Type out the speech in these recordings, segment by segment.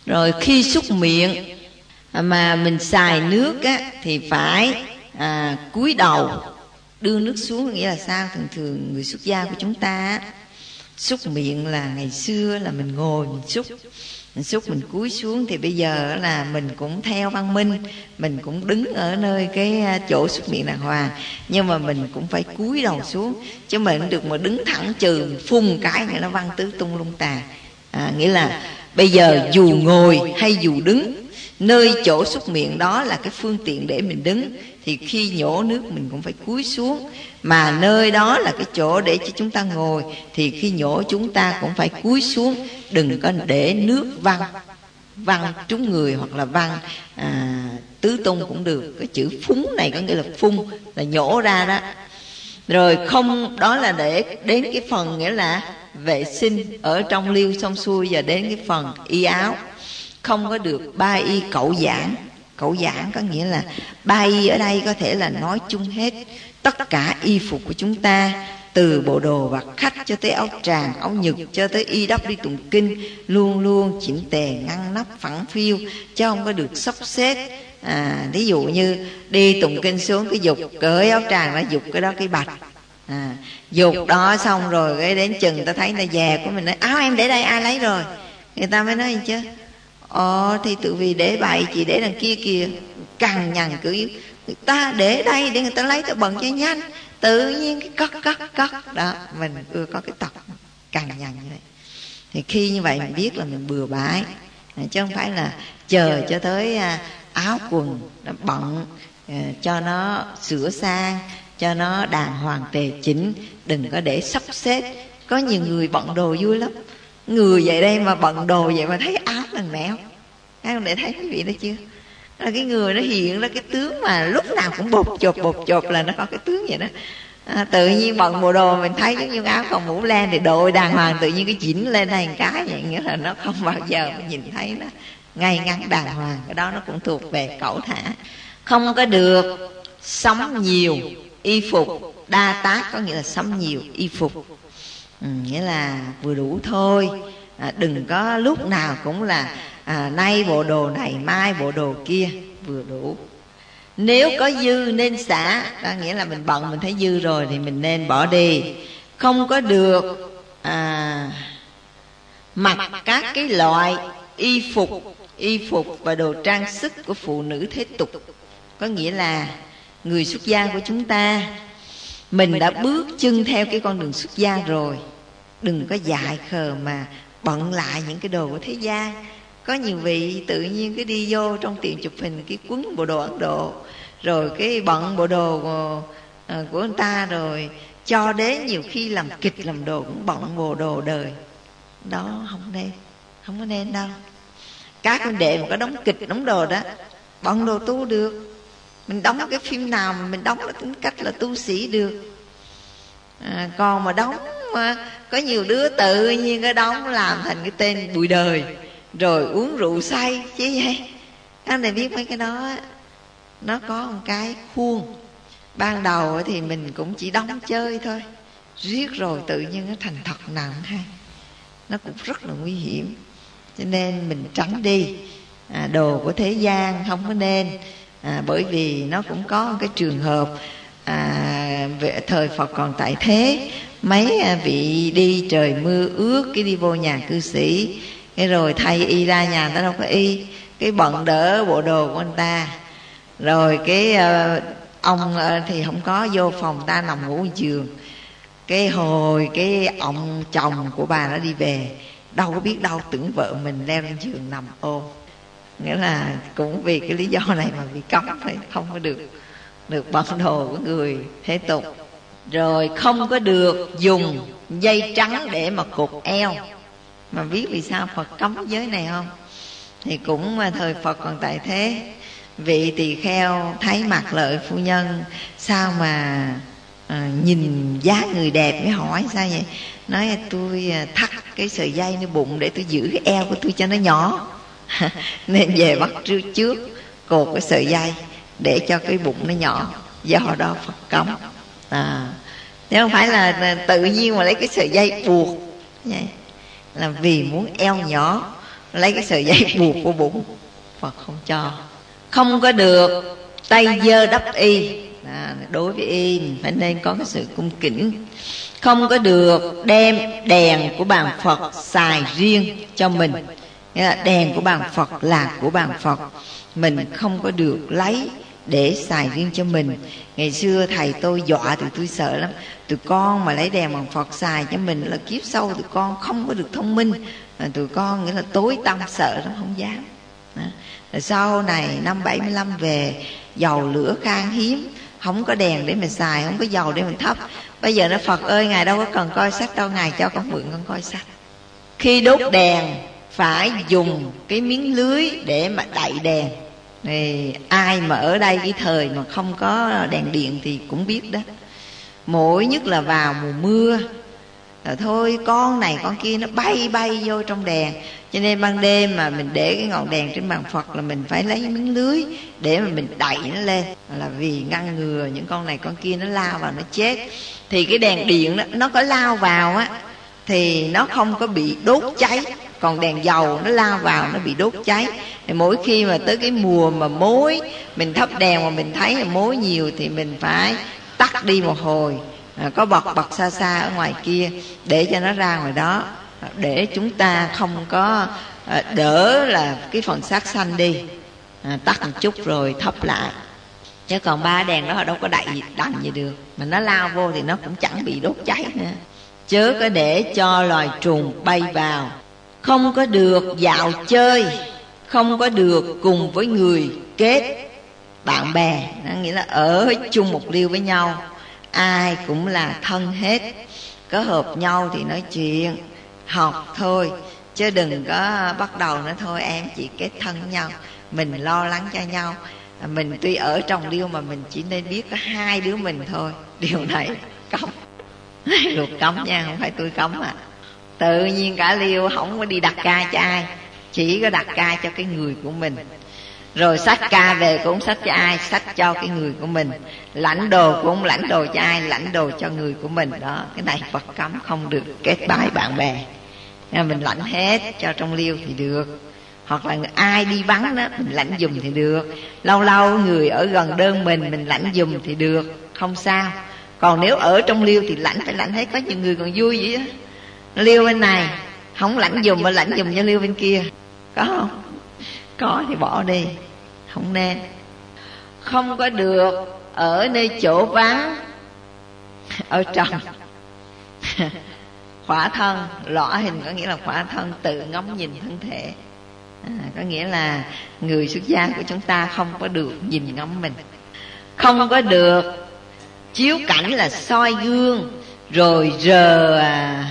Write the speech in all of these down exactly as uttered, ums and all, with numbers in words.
Rồi khi súc miệng mà mình xài nước á, thì phải à, cúi đầu đưa nước xuống. Nghĩa là sao? Thường thường người xuất gia của chúng ta á, súc miệng là ngày xưa là mình ngồi mình súc, mình súc mình cúi xuống. Thì bây giờ là mình cũng theo văn minh, mình cũng đứng ở nơi cái chỗ súc miệng đàng hoàng, nhưng mà mình cũng phải cúi đầu xuống, chứ mình không được mà đứng thẳng trừ phun cái nghĩa nó văng tứ tung lung tà. à, Nghĩa là bây giờ dù ngồi hay dù đứng, nơi chỗ súc miệng đó là cái phương tiện để mình đứng, thì khi nhổ nước mình cũng phải cúi xuống. Mà nơi đó là cái chỗ để cho chúng ta ngồi, thì khi nhổ chúng ta cũng phải cúi xuống. Đừng có để nước văng văng trúng người, hoặc là văng à, tứ tung cũng được. Cái chữ phúng này có nghĩa là phun, là nhổ ra đó. Rồi không, đó là để đến cái phần nghĩa là vệ sinh ở trong liêu xong xuôi, giờ đến cái phần y áo. Không có được ba y cẩu giảng. Cẩu giảng có nghĩa là ba y ở đây có thể là nói chung hết tất cả y phục của chúng ta, từ bộ đồ và khách cho tới áo tràng, áo nhực, cho tới y đắp đi tụng kinh, luôn luôn chỉnh tề, ngăn nắp, phẳng phiu, chứ không có được sắp xếp. à, Ví dụ như đi tụng kinh xuống cái dục cởi áo tràng ra, dục cái đó cái bạch, à, dục đó xong rồi cái đến chừng ta thấy ta về của mình nói áo em để đây ai lấy rồi, người ta mới nói gì chứ, Ồ thì tự vì để bậy, chị để đằng kia kìa. Cằn nhằn cứ yếu, người ta để đây để người ta lấy, ta bận cho nhanh, tự nhiên cái cất cất cất đó. Mình ưa có cái tật cằn nhằn như vậy. Thì khi như vậy mình biết là mình bừa bãi, chứ không phải là chờ cho tới áo quần nó bận cho nó sửa sang, cho nó đàng hoàng tề chỉnh. Đừng có để sắp xếp. Có nhiều người bận đồ vui lắm, người vậy đây mà bận đồ vậy mà thấy áo lần nẻo. Các ông để thấy quý vị đó chưa? Là cái người nó hiện ra cái tướng mà lúc nào cũng bột chộp bột chộp, là nó có cái tướng vậy đó. à, Tự nhiên bận bộ đồ mình thấy giống như áo còn mũ len thì đội đàng hoàng, tự nhiên cái chỉnh lên đây một cái vậy, nghĩa là nó không bao giờ mình nhìn thấy nó ngay ngắn đàng hoàng. Cái đó nó cũng thuộc về cẩu thả. Không có được sắm nhiều y phục. Đa tác có nghĩa là sắm nhiều y phục, ừ, nghĩa là vừa đủ thôi. à, Đừng có lúc nào cũng là à, nay bộ đồ này mai bộ đồ kia, vừa đủ. Nếu có dư nên xả, có nghĩa là mình bận mình thấy dư rồi thì mình nên bỏ đi. Không có được à, mặc các cái loại y phục y phục và đồ trang sức của phụ nữ thế tục. Có nghĩa là người xuất gia của chúng ta, mình đã bước chân theo cái con đường xuất gia rồi, đừng có dại khờ mà bận lại những cái đồ của thế gian. Có nhiều vị tự nhiên cái đi vô trong tiệm chụp hình cái quấn bộ đồ Ấn Độ, rồi cái bận bộ đồ của người ta, rồi cho đến nhiều khi làm kịch làm đồ cũng bận bộ đồ đời. Đó không nên, không có nên đâu. Các huynh đệ mà có đóng kịch đóng đồ đó, bận đồ tu được. Mình đóng cái phim nào mà mình đóng là tính cách là tu sĩ được. à, Còn mà đóng mà có nhiều đứa tự nhiên cái đóng làm thành cái tên bụi đời, rồi uống rượu say chứ vậy. Anh này biết mấy cái đó nó có một cái khuôn. Ban đầu thì mình cũng chỉ đóng chơi thôi, riết rồi tự nhiên nó thành thật nào hay, nó cũng rất là nguy hiểm. Cho nên mình tránh đi à, đồ của thế gian không có nên. à, Bởi vì nó cũng có một cái trường hợp à, về thời Phật còn tại thế, mấy à, vị đi trời mưa ướt cái đi vô nhà cư sĩ, cái rồi thay y ra, nhà ta đâu có y, cái bận đỡ bộ đồ của anh ta, rồi cái uh, ông uh, thì không có vô phòng ta nằm ngủ giường. Cái hồi cái ông chồng của bà nó đi về, đâu có biết đâu tưởng vợ mình leo lên giường nằm ôm. Nghĩa là cũng vì cái lý do này mà bị cấm, phải không có được được bận đồ của người thế tục. Rồi không có được dùng dây trắng để mà cột eo. Mà biết vì sao Phật cấm giới này không? Thì cũng thời Phật còn tại thế, vị tỳ kheo thấy mặt lợi phu nhân, sao mà à, nhìn giá người đẹp, mới hỏi sao vậy? Nói tôi thắt cái sợi dây nơi bụng để tôi giữ cái eo của tôi cho nó nhỏ. Nên về bắt trước trước cột cái sợi dây để cho cái bụng nó nhỏ. Do đó Phật cấm. à, Nếu không phải là tự nhiên mà lấy cái sợi dây buộc vậy, là vì muốn eo nhỏ. lấy cái sợi dây buộc của bụng. Phật không cho. Không có được tay dơ đắp y. À, đối với y mình phải nên có cái sự cung kính. Không có được đem đèn của bàn Phật xài riêng cho mình. Đèn của bàn Phật là của bàn Phật, mình không có được lấy để xài riêng cho mình. Ngày xưa thầy tôi dọa tụi tôi sợ lắm. Tụi con mà lấy đèn bàn Phật xài cho mình là kiếp sau tụi con không có được thông minh. À, tụi con nghĩa là tối tăm sợ lắm, không dám. À, rồi sau này năm bảy mươi lăm về, dầu lửa khan hiếm, không có đèn để mình xài, không có dầu để mình thắp. Bây giờ nó Phật ơi, Ngài đâu có cần coi sách đâu, Ngài cho con mượn con coi sách. Khi đốt đèn phải dùng cái miếng lưới để mà đậy đèn. Thì ai mà ở đây cái thời mà không có đèn điện thì cũng biết đó. Mỗi nhất là vào mùa mưa, rồi thôi con này con kia nó bay bay vô trong đèn. Cho nên ban đêm mà mình để cái ngọn đèn trên bàn Phật là mình phải lấy miếng lưới để mà mình đậy nó lên, là vì ngăn ngừa những con này con kia nó lao vào nó chết. Thì cái đèn điện đó, nó có lao vào á thì nó không có bị đốt cháy. Còn đèn dầu nó lao vào nó bị đốt cháy. Thì mỗi khi mà tới cái mùa mà mối, mình thắp đèn mà mình thấy là mối nhiều thì mình phải tắt đi một hồi, à, có bật bật xa xa ở ngoài kia để cho nó ra ngoài đó, để chúng ta không có à, đỡ là cái phần sát sanh đi, à, tắt một chút rồi thắp lại. Chứ còn ba đèn đó đâu có đậy đành gì được, mà nó lao vô thì nó cũng chẳng bị đốt cháy nữa. Chớ có để cho loài trùng bay vào. Không có được dạo chơi, không có được cùng với người kết bạn bè. Nó nghĩa là ở chung một liêu với nhau, ai cũng là thân hết. Có hợp nhau thì nói chuyện, học thôi, chứ đừng có bắt đầu nữa thôi em chị kết thân với nhau. Mình lo lắng cho nhau. Mình tuy ở trong liêu mà mình chỉ nên biết có hai đứa mình thôi. Điều này cấm, luật cấm nha, không phải tôi cấm à. Tự nhiên cả liêu không có đi đặt ca cho ai, chỉ có đặt ca cho cái người của mình. Rồi xách ca về cũng xách cho ai, xách cho cái người của mình. Lãnh đồ cũng lãnh đồ cho ai, lãnh đồ cho người của mình. Đó, cái này Phật cấm, không được kết bái bạn bè. Mình lãnh hết cho trong liêu thì được. Hoặc là ai đi vắng đó mình lãnh giùm thì được. Lâu lâu người ở gần đơn mình mình lãnh giùm thì được, không sao. Còn nếu ở trong liêu thì lãnh phải lãnh hết. Có nhiều người còn vui vậy đó, liêu bên này không lãnh giùm mà lãnh giùm cho liêu bên kia, có không? Có thì bỏ đi, không nên. Không có được ở nơi chỗ vắng, ở trong khỏa thân. Lõa hình có nghĩa là khỏa thân, tự ngắm nhìn thân thể. À, có nghĩa là người xuất gia của chúng ta không có được nhìn ngắm mình. Không có được chiếu cảnh là soi gương rồi rờ à,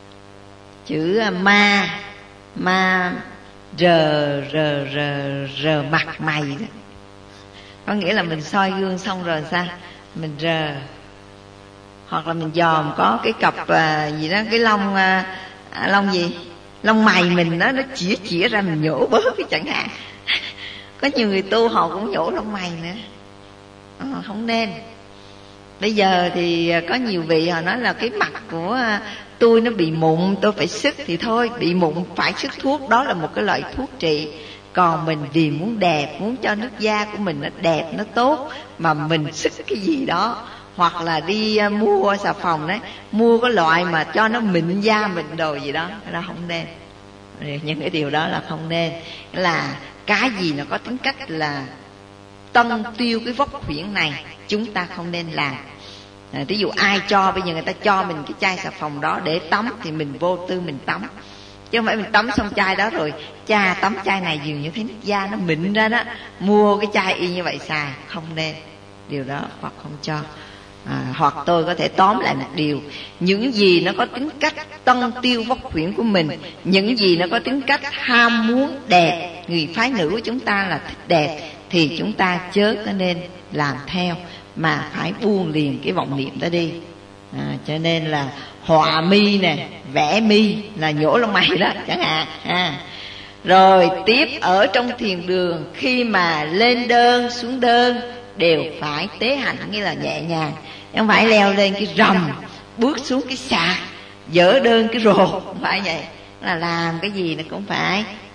chữ ma ma rờ rờ rờ rờ mặt mày đó. Có nghĩa là mình soi gương xong rồi sao mình rờ, hoặc là mình dòm có cái cặp à, gì đó, cái lông à, lông gì lông mày mình đó, nó chĩa chĩa ra mình nhổ bớt cái chẳng hạn. Có nhiều người tu họ cũng nhổ lông mày nữa, à, không nên. Bây giờ thì có nhiều vị họ nói là cái mặt của tôi nó bị mụn, tôi phải sức. Thì thôi, bị mụn phải sức thuốc, đó là một cái loại thuốc trị. Còn mình vì muốn đẹp, muốn cho nước da của mình nó đẹp, nó tốt, mà mình sức cái gì đó, hoặc là đi mua xà phòng đấy, mua cái loại mà cho nó mịn da mịn đồ gì đó, cái đó không nên. Những cái điều đó là không nên. Là cái gì nó có tính cách là tân tiêu cái vóc huyễn này, chúng ta không nên làm. À, ví dụ ai cho, bây giờ người ta cho mình cái chai xà phòng đó để tắm thì mình vô tư mình tắm, chứ không phải mình tắm xong chai đó rồi cha tắm chai này dường như thấy nước da nó mịn ra đó, mua cái chai y như vậy xài, không nên. Điều đó Phật không cho. À, hoặc tôi có thể tóm lại một điều: những gì nó có tính cách tân tiêu vóc huyễn của mình, những gì nó có tính cách ham muốn đẹp, người phái nữ của chúng ta là thích đẹp, thì chúng ta chớ có nên làm theo, mà phải buông liền cái vọng niệm đó đi. À, cho nên là họa mi nè, vẽ mi là nhổ lông mày đó chẳng hạn. À, rồi tiếp ở trong thiền đường, khi mà lên đơn xuống đơn đều phải tế hạnh, nghĩa là nhẹ nhàng, không phải leo lên cái rầm, bước xuống cái sạc, dỡ đơn cái rồ, không phải vậy. Là làm cái gì nó cũng phải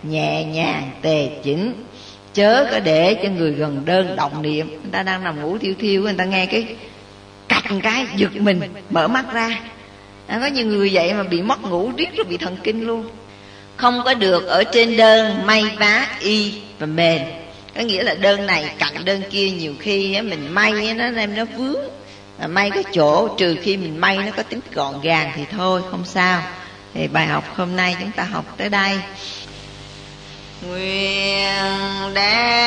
nhẹ nhàng tề chỉnh, chớ có để cho người gần đơn động niệm. Người ta đang nằm ngủ thiêu thiêu, người ta nghe cái cạch cái giật mình mở mắt ra. À, có nhiều người vậy mà bị mất ngủ riết rồi bị thần kinh luôn. Không có được ở trên đơn may vá y và mền, có nghĩa là đơn này cạnh đơn kia, nhiều khi mình may nó đem nó vướng, à, may cái chỗ, trừ khi mình may nó có tính gọn gàng thì thôi không sao. Thì bài học hôm nay chúng ta học tới đây. Nguyện đem